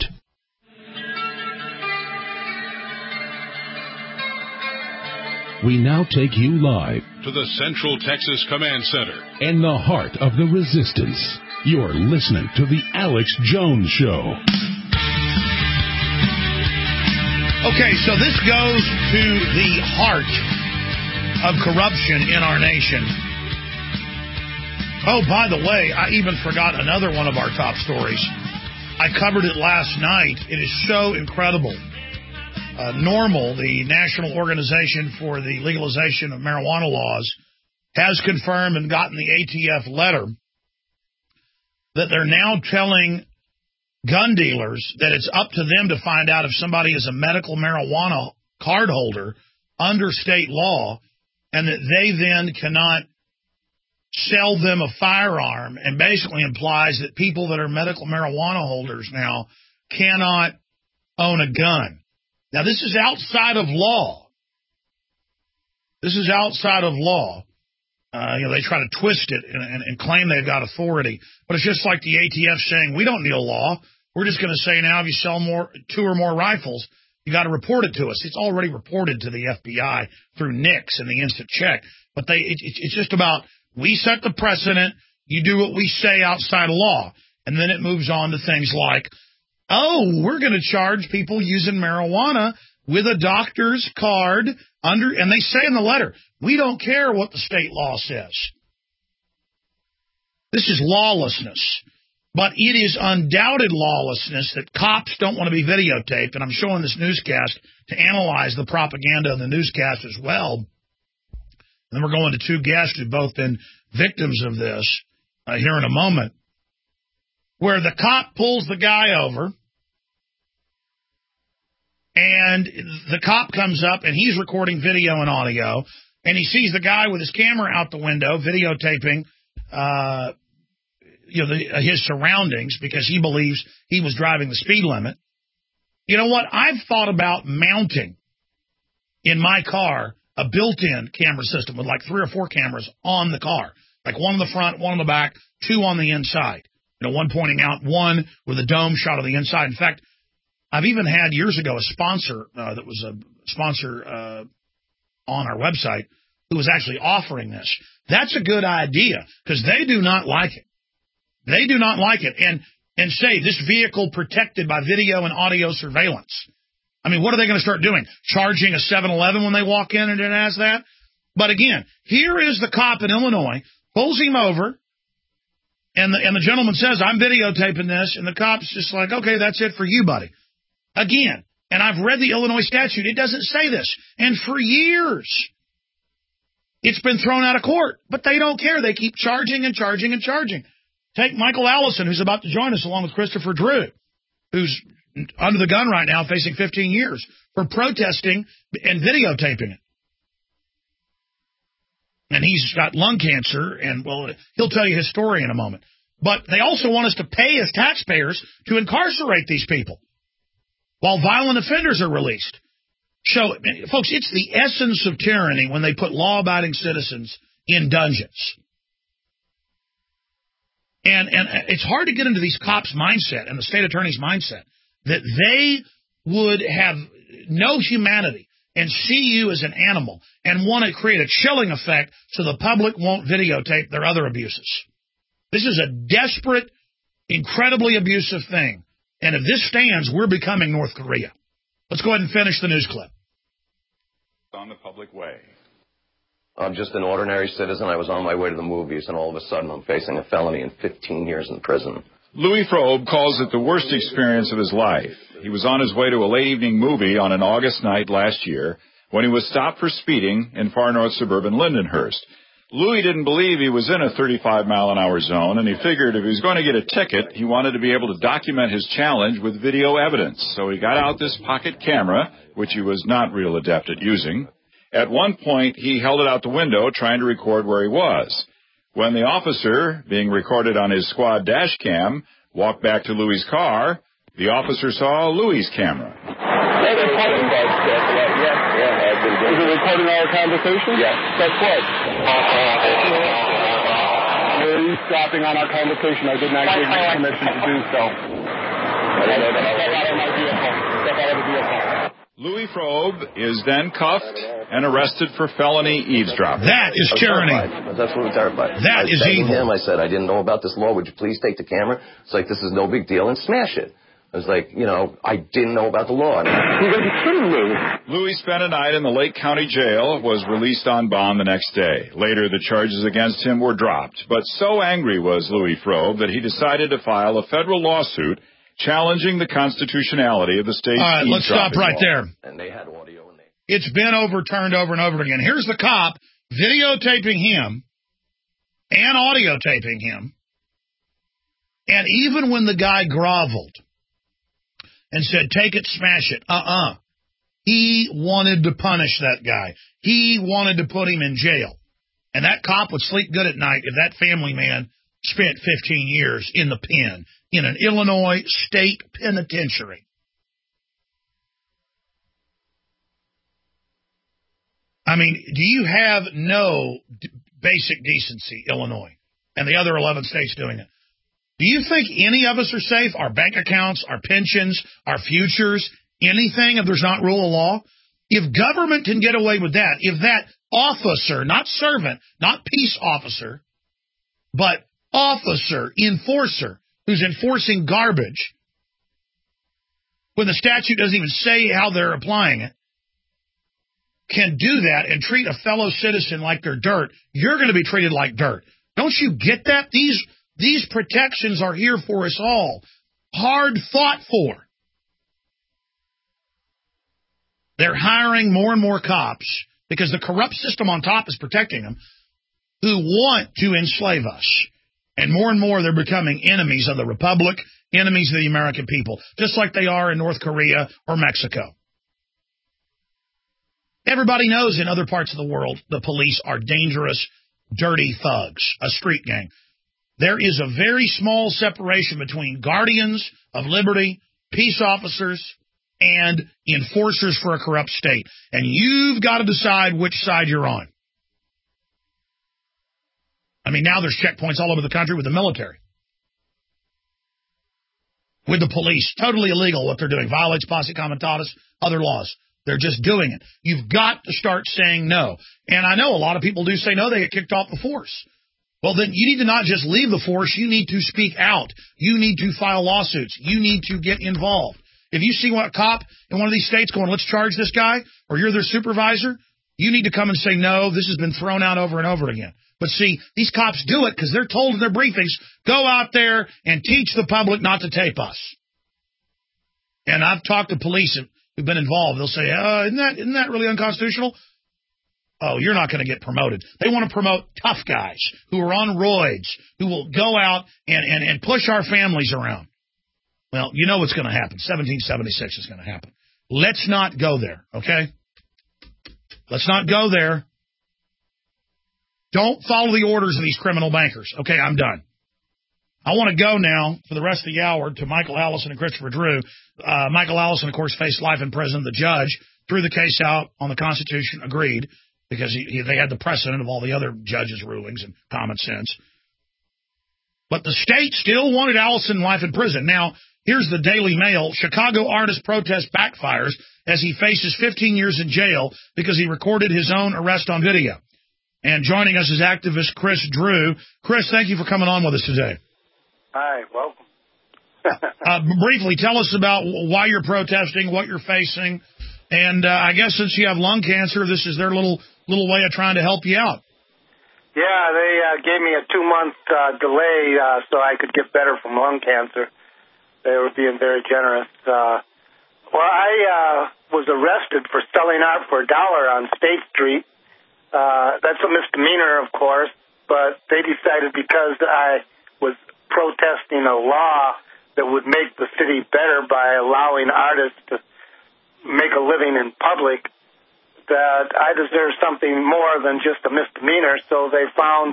We now take you live to the Central Texas Command Center in the heart of the resistance. You're listening to the Alex Jones Show. Okay, so this goes to the heart of corruption in our nation. Oh, by the way, I even forgot another one of our top stories. I covered it last night. It is so incredible. Uh, NORML, the National Organization for the Legalization of Marijuana Laws, has confirmed and gotten the A T F letter that they're now telling gun dealers that it's up to them to find out if somebody is a medical marijuana card holder under state law, and that they then cannot sell them a firearm, and basically implies that people that are medical marijuana holders now cannot own a gun. Now, this is outside of law. This is outside of law. Uh, you know, they try to twist it and, and, and claim they've got authority. But it's just like the A T F saying, we don't need a law. We're just going to say now if you sell more, two or more rifles, you got to report it to us. It's already reported to the F B I through N I C S and the Instant Check. But they, it, it's just about, we set the precedent, you do what we say outside of law. And then it moves on to things like, oh, we're going to charge people using marijuana with a doctor's card under, and they say in the letter, we don't care what the state law says. This is lawlessness. But it is undoubted lawlessness that cops don't want to be videotaped, and I'm showing this newscast to analyze the propaganda of the newscast as well. And And we're going to two guests who've both been victims of this uh, here in a moment, where the cop pulls the guy over, and the cop comes up, and he's recording video and audio, and he sees the guy with his camera out the window videotaping uh, you know, the, uh, his surroundings because he believes he was driving the speed limit. You know what? I've thought about mounting in my car a built-in camera system with like three or four cameras on the car, like one in the front, one in the back, two on the inside. You know, one pointing out, one with a dome shot on the inside. In fact, I've even had years ago a sponsor uh, that was a sponsor uh, on our website who was actually offering this. That's a good idea because they do not like it. They do not like it. And and say this vehicle protected by video and audio surveillance. I mean, what are they going to start doing? Charging a seven eleven when they walk in and it has that? But again, here is the cop in Illinois, pulls him over, and the, and the gentleman says, I'm videotaping this, and the cop's just like, okay, that's it for you, buddy. Again, and I've read the Illinois statute. It doesn't say this. And for years, it's been thrown out of court. But they don't care. They keep charging and charging and charging. Take Michael Allison, who's about to join us, along with Christopher Drew, who's under the gun right now, facing fifteen years for protesting and videotaping it. And he's got lung cancer, and, well, he'll tell you his story in a moment. But they also want us to pay as taxpayers to incarcerate these people while violent offenders are released. So, folks, it's the essence of tyranny when they put law-abiding citizens in dungeons. And and it's hard to get into these cops' mindset and the state attorney's mindset that they would have no humanity and see you as an animal and want to create a chilling effect so the public won't videotape their other abuses. This is a desperate, incredibly abusive thing. And if this stands, we're becoming North Korea. Let's go ahead and finish the news clip. On the public way. I'm just an ordinary citizen. I was on my way to the movies, and all of a sudden I'm facing a felony and fifteen years in prison. Louis Frobe calls it the worst experience of his life. He was on his way to a late evening movie on an August night last year when he was stopped for speeding in far north suburban Lindenhurst. Louis didn't believe he was in a thirty-five mile an hour zone, and he figured if he was going to get a ticket, he wanted to be able to document his challenge with video evidence. So he got out this pocket camera, which he was not real adept at using. At one point, he held it out the window trying to record where he was. When the officer, being recorded on his squad dash cam, walked back to Louis' car, the officer saw Louis' camera. Yes, yeah, yeah. Is it recording our conversation? Yes. That's what? You're eavesdropping on our conversation. I did not give you permission to do so. Step out of my vehicle. Step out of the vehicle. Louis Frobe is then cuffed and arrested for felony eavesdropping. That is tyranny. I was absolutely terrified. That I is said evil. to him, I said, I didn't know about this law. Would you please take the camera? It's like, this is no big deal, and smash it. I was like, you know, I didn't know about the law. You gotta be kidding me. Louis spent a night in the Lake County Jail, was released on bond the next day. Later, the charges against him were dropped. But so angry was Louis Frobe that he decided to file a federal lawsuit challenging the constitutionality of the state's All right, let's stop right law. there. And they had audio. And they... It's been overturned over and over again. Here's the cop videotaping him and audio taping him. And even when the guy groveled and said, take it, smash it, uh-uh. He wanted to punish that guy. He wanted to put him in jail. And that cop would sleep good at night if that family man spent fifteen years in the pen, in an Illinois state penitentiary. I mean, do you have no d- basic decency, Illinois, and the other eleven states doing it? Do you think any of us are safe? Our bank accounts, our pensions, our futures, anything if there's not rule of law? If government can get away with that, if that officer, not servant, not peace officer, but officer, enforcer, who's enforcing garbage, when the statute doesn't even say how they're applying it, can do that and treat a fellow citizen like they're dirt, you're going to be treated like dirt. Don't you get that? These these protections are here for us all. Hard fought for. They're hiring more and more cops because the corrupt system on top is protecting them, who want to enslave us. And more and more they're becoming enemies of the Republic, enemies of the American people, just like they are in North Korea or Mexico. Everybody knows in other parts of the world the police are dangerous, dirty thugs, a street gang. There is a very small separation between guardians of liberty, peace officers, and enforcers for a corrupt state. And you've got to decide which side you're on. I mean, now there's checkpoints all over the country with the military, with the police. Totally illegal what they're doing. Violates posse comitatus, other laws. They're just doing it. You've got to start saying no. And I know a lot of people do say no. They get kicked off the force. Well, then you need to not just leave the force. You need to speak out. You need to file lawsuits. You need to get involved. If you see a cop in one of these states going, let's charge this guy, or you're their supervisor, you need to come and say, no, this has been thrown out over and over again. But see, these cops do it because they're told in their briefings, go out there and teach the public not to tape us. And I've talked to police who've been involved. They'll say, uh, isn't that, isn't that really unconstitutional? Oh, you're not going to get promoted. They want to promote tough guys who are on roids, who will go out and, and, and push our families around. Well, you know what's going to happen. seventeen seventy-six is going to happen. Let's not go there, okay? Let's not go there. Don't follow the orders of these criminal bankers. Okay, I'm done. I want to go now for the rest of the hour to Michael Allison and Christopher Drew. Uh, Michael Allison, of course, faced life in prison. The judge threw the case out on the Constitution, agreed, because he, he, they had the precedent of all the other judges' rulings and common sense. But the state still wanted Allison life in prison. Now, here's the Daily Mail. Chicago artist protest backfires as he faces fifteen years in jail because he recorded his own arrest on video. And joining us is activist Chris Drew. Chris, thank you for coming on with us today. Hi, welcome. uh, briefly, tell us about why you're protesting, what you're facing, and uh, I guess since you have lung cancer, this is their little little way of trying to help you out. Yeah, they uh, gave me a two-month uh, delay uh, so I could get better from lung cancer. They were being very generous. Uh, well, I uh, was arrested for selling art for a dollar on State Street. Uh, that's a misdemeanor, of course, but they decided because I was protesting a law that would make the city better by allowing artists to make a living in public, that I deserve something more than just a misdemeanor. So they found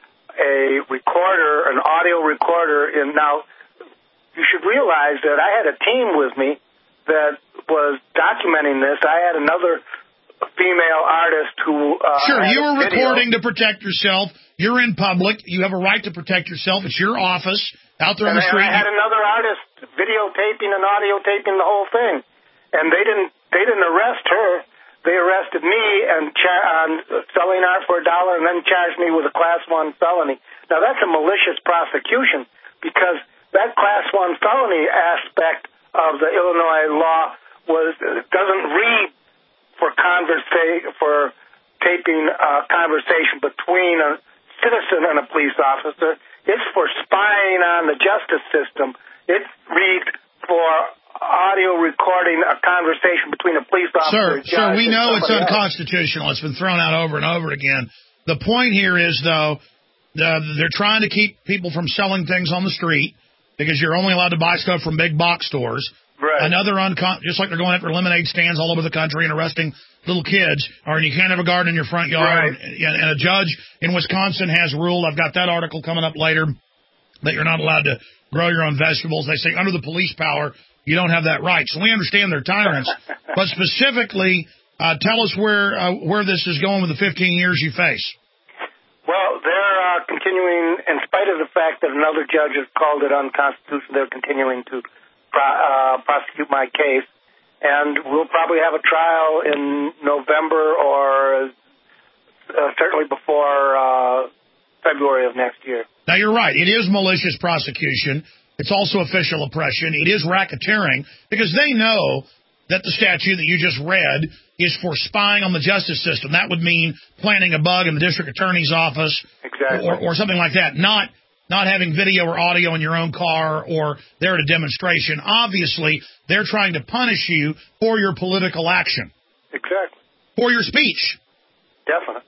a recorder, an audio recorder. And now you should realize that I had a team with me that was documenting this. I had another female artist who uh, sure, you were video. recording to protect yourself. You're in public. You have a right to protect yourself. It's your office out there on and the street. I had another artist videotaping and audio taping the whole thing, and they didn't. They didn't arrest her. They arrested me and cha- on selling art for a dollar, and then charged me with a class one felony. Now that's a malicious prosecution because that class one felony aspect of the Illinois law was doesn't read for conversa- for taping a conversation between a citizen and a police officer. It's for spying on the justice system. It reads for audio recording a conversation between a police officer. Sir, sir, we know it's else. unconstitutional. It's been thrown out over and over again. The point here is, though, uh, they're trying to keep people from selling things on the street because you're only allowed to buy stuff from big box stores. Right. Another uncon- just like they're going after lemonade stands all over the country and arresting little kids, or you can't have a garden in your front yard. Right. And, and a judge in Wisconsin has ruled, I've got that article coming up later, that you're not allowed to grow your own vegetables. They say under the police power, you don't have that right. So we understand they're tyrants. But specifically, uh, tell us where uh, where this is going with the fifteen years you face. Well, they're uh, continuing, in spite of the fact that another judge has called it unconstitutional, they're continuing to pro- uh, prosecute my case. And we'll probably have a trial in November or uh, certainly before uh, February of next year. Now, you're right. It is malicious prosecution. It's also official oppression. It is racketeering because they know that the statute that you just read is for spying on the justice system. That would mean planting a bug in the district attorney's office exactly. or, or something like that, not not having video or audio in your own car or there at a demonstration. Obviously, they're trying to punish you for your political action. Exactly. For your speech. definite.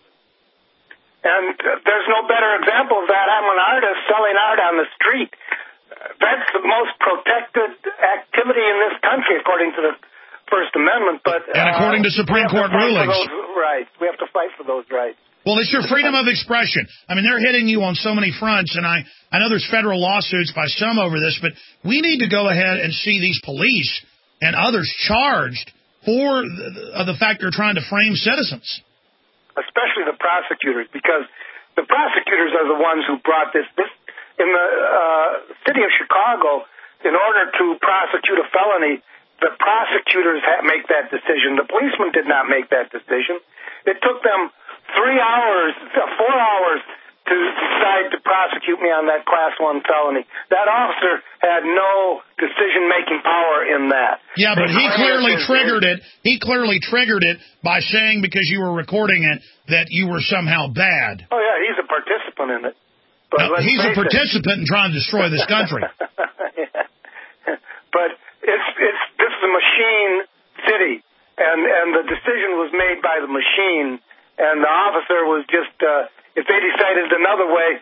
And uh, there's no better example of that. I'm an artist selling art on the street. That's the most protected activity in this country, according to the First Amendment. But and according uh, to Supreme Court rulings, those rights. We have to fight for those rights. Well, it's your freedom of expression. I mean, they're hitting you on so many fronts, and I, I know there's federal lawsuits by some over this, but we need to go ahead and see these police and others charged for the, the fact they're trying to frame citizens. Especially the prosecutors, because the prosecutors are the ones who brought this. This in the uh, city of Chicago, in order to prosecute a felony, the prosecutors ha- make that decision. The policemen did not make that decision. It took them three hours, four hours to decide to prosecute me on that Class One felony. That officer had no decision-making power in that. Yeah, but he clearly triggered it. He clearly triggered it by saying, because you were recording it, that you were somehow bad. Oh, yeah, he's a participant in it. But no, he's a participant it. in trying to destroy this country. Yeah. But it's it's this is a machine city, and, and the decision was made by the machine, and the officer was just, uh, if they decided another way,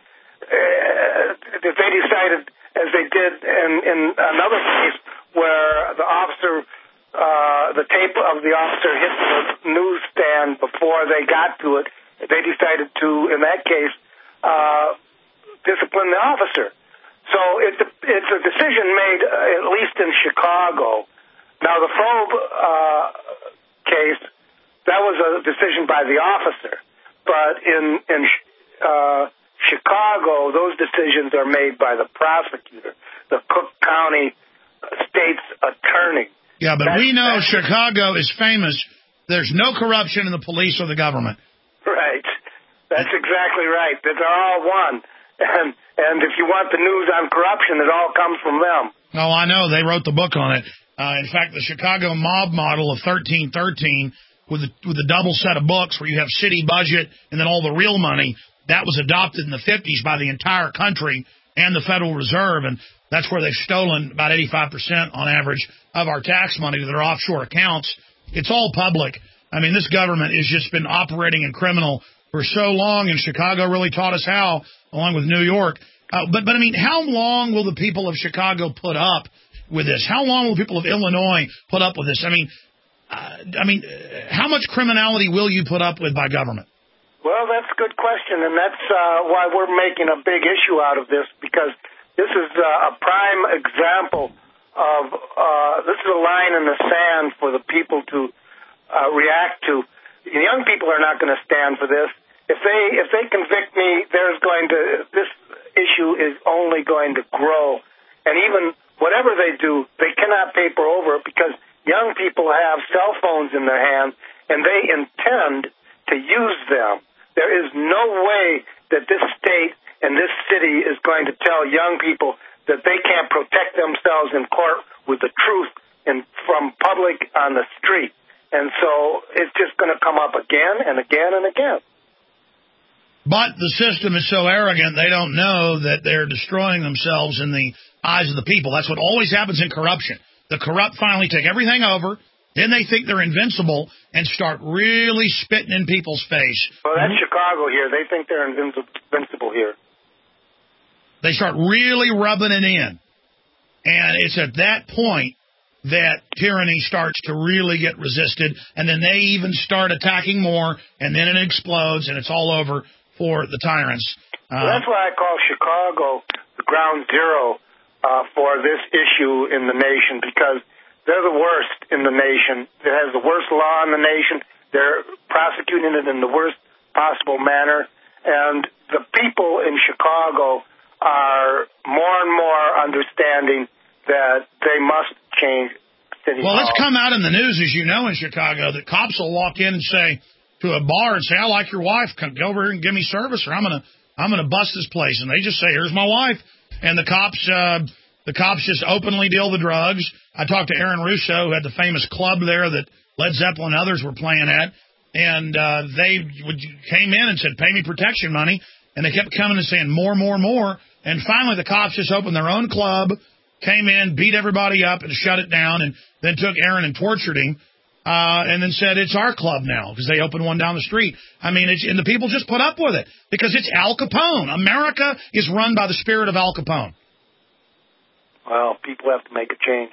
uh, if they decided as they did in, in another case where the officer, uh, the tape of the officer hit the newsstand before they got to it, they decided to, in that case, uh, discipline the officer. So it's a, it's a decision made, uh, at least in Chicago. Now, the Frobe uh, case, that was a decision by the officer. But in, in uh, Chicago, those decisions are made by the prosecutor, the Cook County State's attorney. Yeah, but that's, we know Chicago is famous. There's no corruption in the police or the government. Right. That's exactly right. They're all one. And and if you want the news on corruption, it all comes from them. Oh, I know. They wrote the book on it. Uh, in fact, the Chicago mob model of thirteen thirteen with the, with the double set of books where you have city budget and then all the real money, that was adopted in the fifties by the entire country and the Federal Reserve. And that's where they've stolen about eighty-five percent on average of our tax money to their offshore accounts. It's all public. I mean, this government has just been operating in criminal for so long, and Chicago really taught us how, along with New York. Uh, but, but I mean, how long will the people of Chicago put up with this? How long will the people of Illinois put up with this? I mean, uh, I mean, uh, how much criminality will you put up with by government? Well, that's a good question, and that's uh, why we're making a big issue out of this, because this is uh, a prime example of, uh, this is a line in the sand for the people to uh, react to. The young people are not going to stand for this. If they if they convict me, there's going to this issue is only going to grow, and even whatever they do, they cannot paper over it because young people have cell phones in their hands and they intend to use them. There is no way that this state and this city is going to tell young people that they can't protect themselves in court with the truth and from public on the street. And so it's just going to come up again and again and again. But the system is so arrogant, they don't know that they're destroying themselves in the eyes of the people. That's what always happens in corruption. The corrupt finally take everything over, then they think they're invincible and start really spitting in people's face. Well, that's mm-hmm. Chicago here. They think they're invincible here. They start really rubbing it in. And it's at that point that tyranny starts to really get resisted, and then they even start attacking more, and then it explodes, and it's all over for the tyrants. Uh, well, that's why I call Chicago the ground zero uh, for this issue in the nation, because they're the worst in the nation. It has the worst law in the nation. They're prosecuting it in the worst possible manner, and the people in Chicago are more and more understanding that they must change City Well, Hall. It's come out in the news, as you know, in Chicago, that cops will walk in and say to a bar and say, I like your wife, come go over here and give me service, or I'm going to I'm gonna bust this place. And they just say, here's my wife. And the cops uh, the cops just openly deal the drugs. I talked to Aaron Russo, who had the famous club there that Led Zeppelin and others were playing at, and uh, they would, came in and said, pay me protection money. And they kept coming and saying more, more, more. And finally the cops just opened their own club, came in, beat everybody up, and shut it down, and then took Aaron and tortured him. uh, and then said it's our club now because they opened one down the street. I mean, it's, and the people just put up with it because it's Al Capone. America is run by the spirit of Al Capone. Well, people have to make a change.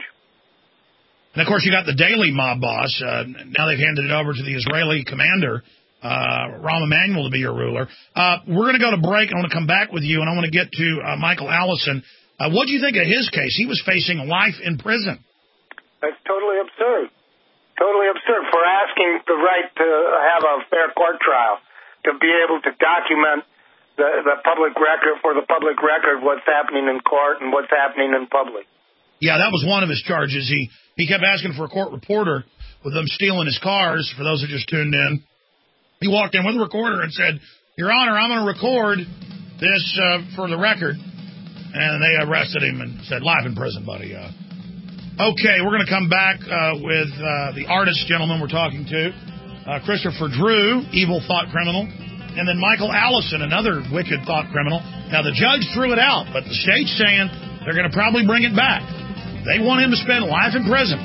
And, of course, you got the Daily mob boss. Uh, now they've handed it over to the Israeli commander, uh, Rahm Emanuel, to be your ruler. Uh, we're going to go to break. I want to come back with you, and I want to get to uh, Michael Allison. Uh, what do you think of his case? He was facing life in prison. That's totally absurd. Totally absurd for asking the right to have a fair court trial, to be able to document the, the public record, for the public record, what's happening in court and what's happening in public. Yeah, that was one of his charges. He he kept asking for a court reporter with them stealing his cars, for those who just tuned in. He walked in with a recorder and said, Your Honor, I'm going to record this uh, for the record. And they arrested him and said, life in prison, buddy. Uh, okay, we're going to come back uh, with uh, the artist gentleman we're talking to, uh, Christopher Drew, evil thought criminal, and then Michael Allison, another wicked thought criminal. Now, the judge threw it out, but the state's saying they're going to probably bring it back. They want him to spend life in prison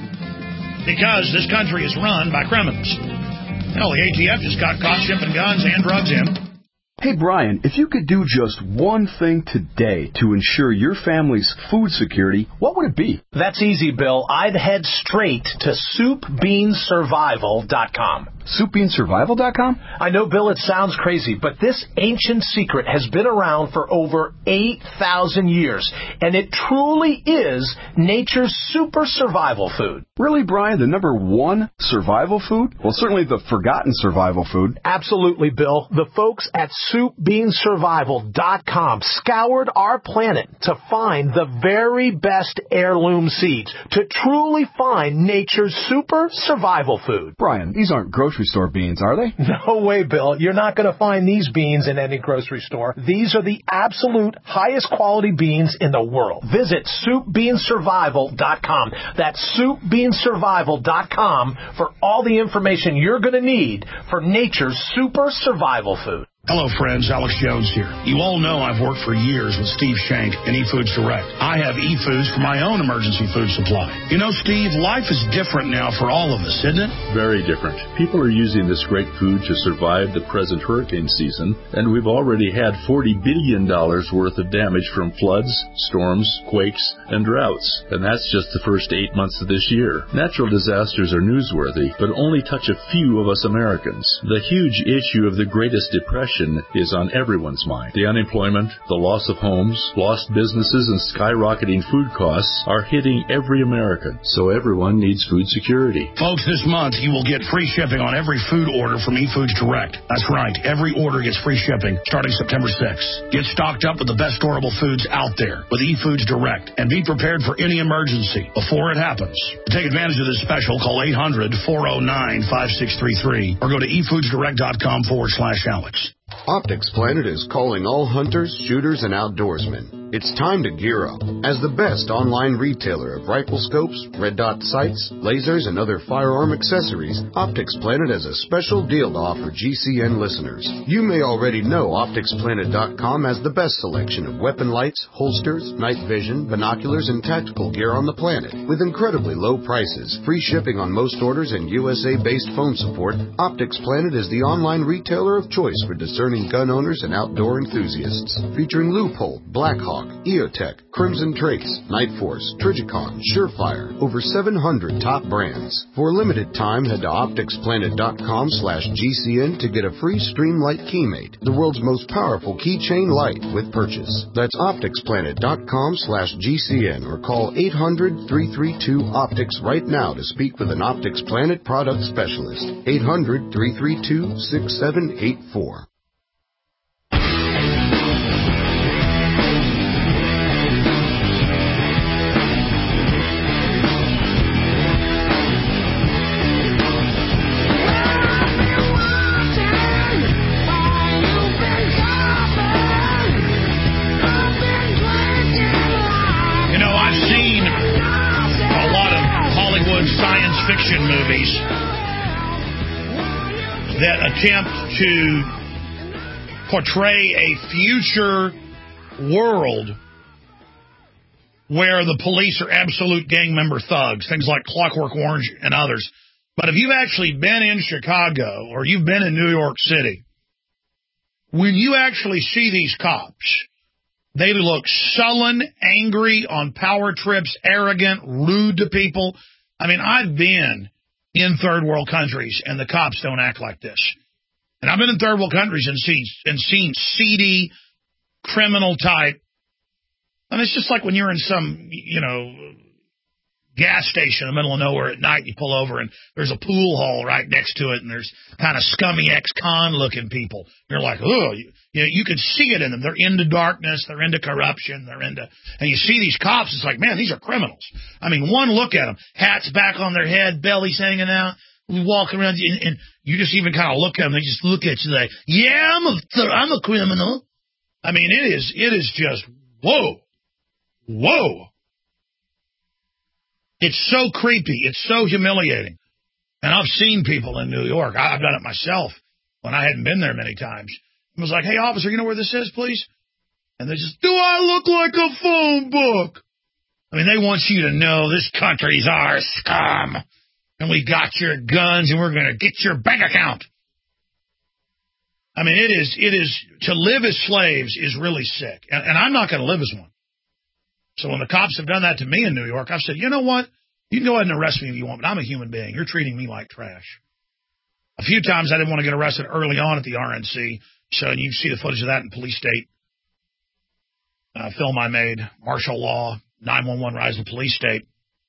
because this country is run by criminals. Hell, the A T F just got caught shipping guns and drugs in. Hey, Brian, if you could do just one thing today to ensure your family's food security, what would it be? That's easy, Bill. I'd head straight to soup bean survival dot com. soup bean survival dot com? I know, Bill, it sounds crazy, but this ancient secret has been around for over eight thousand years, and it truly is nature's super survival food. Really, Brian? The number one survival food? Well, certainly the forgotten survival food. Absolutely, Bill. The folks at soup bean survival dot com scoured our planet to find the very best heirloom seeds, to truly find nature's super survival food. Brian, these aren't grocery store beans, are they? No way, Bill. You're not going to find these beans in any grocery store. These are the absolute highest quality beans in the world. Visit soup bean survival dot com. That's soup bean survival dot com for all the information you're going to need for nature's super survival food. Hello, friends. Alex Jones here. You all know I've worked for years with Steve Shank and eFoods Direct. I have eFoods for my own emergency food supply. You know, Steve, life is different now for all of us, isn't it? Very different. People are using this great food to survive the present hurricane season, and we've already had forty billion dollars worth of damage from floods, storms, quakes, and droughts. And that's just the first eight months of this year. Natural disasters are newsworthy, but only touch a few of us Americans. The huge issue of the Greatest Depression is on everyone's mind. The unemployment, the loss of homes, lost businesses, and skyrocketing food costs are hitting every American. So everyone needs food security. Folks, this month you will get free shipping on every food order from eFoods Direct. That's right. Every order gets free shipping starting September sixth. Get stocked up with the best storable foods out there with eFoods Direct and be prepared for any emergency before it happens. To take advantage of this special, call eight hundred, four oh nine, five six three three or go to efoodsdirect.com forward slash Alex. Optics Planet is calling all hunters, shooters, and outdoorsmen. It's time to gear up. As the best online retailer of rifle scopes, red dot sights, lasers, and other firearm accessories, Optics Planet has a special deal to offer G C N listeners. You may already know optics planet dot com has the best selection of weapon lights, holsters, night vision, binoculars, and tactical gear on the planet. With incredibly low prices, free shipping on most orders, and U S A-based phone support, Optics Planet is the online retailer of choice for discerning gun owners and outdoor enthusiasts. Featuring Loophole, Blackhawk, EOTech, Crimson Trace, Night Force, Trijicon, Surefire, over seven hundred top brands. For a limited time, head to optics planet dot com slash G C N to get a free Streamlight Keymate, the world's most powerful keychain light with purchase. That's optics planet dot com slash G C N or call eight hundred, three three two, optics right now to speak with an Optics Planet product specialist. eight hundred, three three two, six seven eight four. Fiction movies that attempt to portray a future world where the police are absolute gang member thugs, things like Clockwork Orange and others, But if you've actually been in Chicago or you've been in New York City, when you actually see these cops, they look sullen, angry, on power trips, arrogant, rude to people. I mean, I've been in third world countries, and the cops don't act like this. And I've been in third world countries and seen, and seen seedy, criminal type. And it's just like when you're in some, you know, gas station in the middle of nowhere at night, you pull over and there's a pool hall right next to it, and there's kind of scummy ex-con looking people. You're like, oh, you, you know, you can see it in them. They're into darkness, they're into corruption, they're into, and you see these cops, it's like, man, these are criminals. I mean, one look at them, hats back on their head, bellies hanging out, walking around, and, and you just even kind of look at them, they just look at you like, yeah, I'm a, I'm a criminal. I mean, it is, it is just, whoa, whoa. It's so creepy. It's so humiliating. And I've seen people in New York. I've done it myself when I hadn't been there many times. I was like, hey, officer, you know where this is, please? And they just, do I look like a phone book? I mean, they want you to know this country's our scum. And we got your guns, and we're going to get your bank account. I mean, it is, it is, to live as slaves is really sick. And, and I'm not going to live as one. So when the cops have done that to me in New York, I've said, you know what? You can go ahead and arrest me if you want, but I'm a human being. You're treating me like trash. A few times I didn't want to get arrested early on at the R N C. So and you see the footage of that in Police State. Uh, film I made, martial law, nine one one Rise of Police State,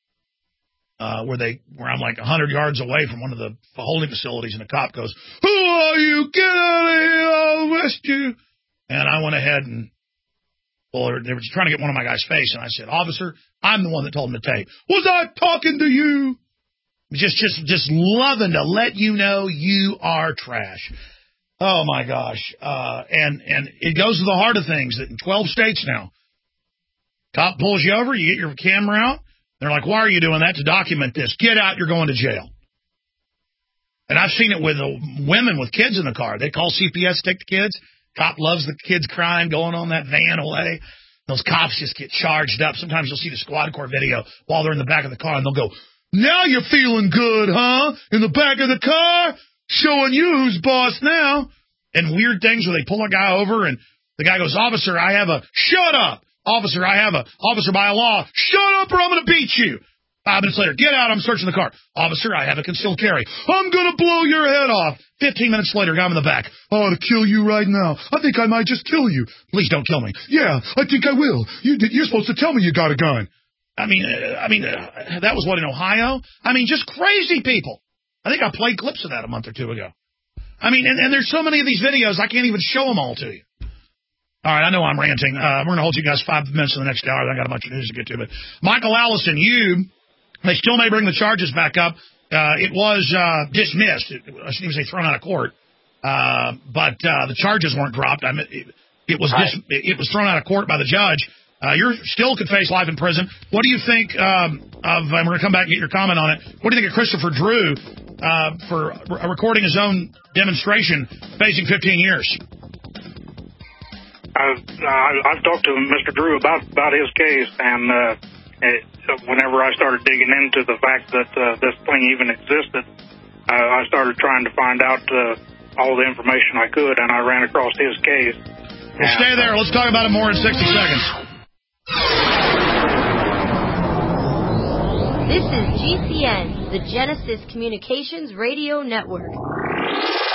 uh, where they, where I'm like one hundred yards away from one of the holding facilities, and a cop goes, who are you? Get out of here, I'll arrest you. And I went ahead and, well, they were trying to get one of my guy's face, and I said, officer, I'm the one that told him to tape. Was I talking to you? Just, just, just loving to let you know you are trash. Oh my gosh. Uh, and, and it goes to the heart of things that in twelve states now, cop pulls you over, you get your camera out. They're like, why are you doing that? To document this. Get out, you're going to jail. And I've seen it with uh, women with kids in the car. They call C P S, take the kids. Cop loves the kids crying, going on that van away. Those cops just get charged up. Sometimes you'll see the squad car video while they're in the back of the car, and they'll go, now you're feeling good, huh? In the back of the car, showing you who's boss now. And weird things where they pull a guy over, and the guy goes, officer, I have a, shut up. Officer, I have a, officer by a law, shut up or I'm going to beat you. Five minutes later, get out, I'm searching the car. Officer, I have a concealed carry. I'm going to blow your head off. Fifteen minutes later, guy in the back. I ought to kill you right now. I think I might just kill you. Please don't kill me. Yeah, I think I will. You did, you're supposed to tell me you got a gun. I mean, uh, I mean, uh, that was what, in Ohio? I mean, just crazy people. I think I played clips of that a month or two ago. I mean, and, and there's so many of these videos, I can't even show them all to you. All right, I know I'm ranting. Uh, we're going to hold you guys five minutes in the next hour. I got a bunch of news to get to. But Michael Allison, you, they still may bring the charges back up. Uh, it was uh, dismissed. It, I shouldn't even say thrown out of court. Uh, but uh, the charges weren't dropped. I mean, it, it was dis- it was thrown out of court by the judge. Uh, you still could face life in prison. What do you think um, of, and we're going to come back and get your comment on it, what do you think of Christopher Drew uh, for re- recording his own demonstration facing fifteen years? I've, uh, I've talked to Mister Drew about, about his case, and uh, it, whenever I started digging into the fact that uh, this thing even existed, uh, I started trying to find out uh, all the information I could, and I ran across his case. Well, and, stay there. Let's talk about it more in sixty seconds. This is G C N, the Genesis Communications Radio Network.